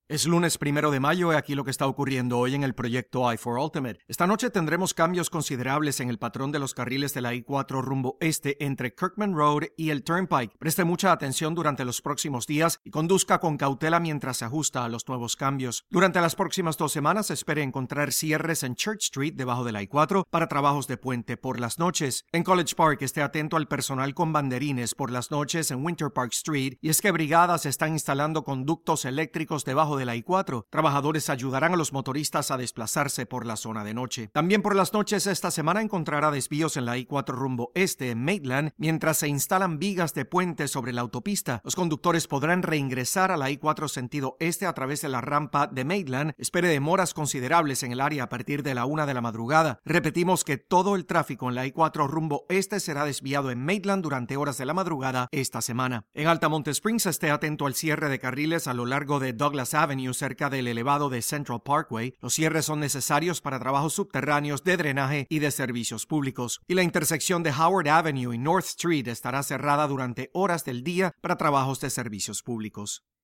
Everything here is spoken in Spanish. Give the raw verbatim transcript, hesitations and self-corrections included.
Es lunes primero de mayo y aquí lo que está ocurriendo hoy en el proyecto I cuatro Ultimate. Esta noche tendremos cambios considerables en el patrón de los carriles de la I cuatro rumbo este entre Kirkman Road y el Turnpike. Preste mucha atención durante los próximos días y conduzca con cautela mientras se ajusta a los nuevos cambios. Durante las próximas dos semanas espere encontrar cierres en Church Street debajo de la I cuatro para trabajos de puente por las noches. En College Park esté atento al personal con banderines por las noches en Winter Park Street y es que brigadas están instalando conductos eléctricos debajo de la I cuatro. Trabajadores ayudarán a los motoristas a desplazarse por la zona de noche. También por las noches esta semana encontrará desvíos en la I cuatro rumbo este en Maitland mientras se instalan vigas de puente sobre la autopista. Los conductores podrán reingresar a la I cuatro sentido este a través de la rampa de Maitland. Espere demoras considerables en el área a partir de la una de la madrugada. Repetimos que todo el tráfico en la I cuatro rumbo este será desviado en Maitland durante horas de la madrugada esta semana. En Altamonte Springs esté atento al cierre de carriles a lo largo de Douglas Avenue cerca del elevado de Central Parkway. Los cierres son necesarios para trabajos subterráneos de drenaje y de servicios públicos. Y la intersección de Howard Avenue y North Street estará cerrada durante horas del día para trabajos de servicios públicos.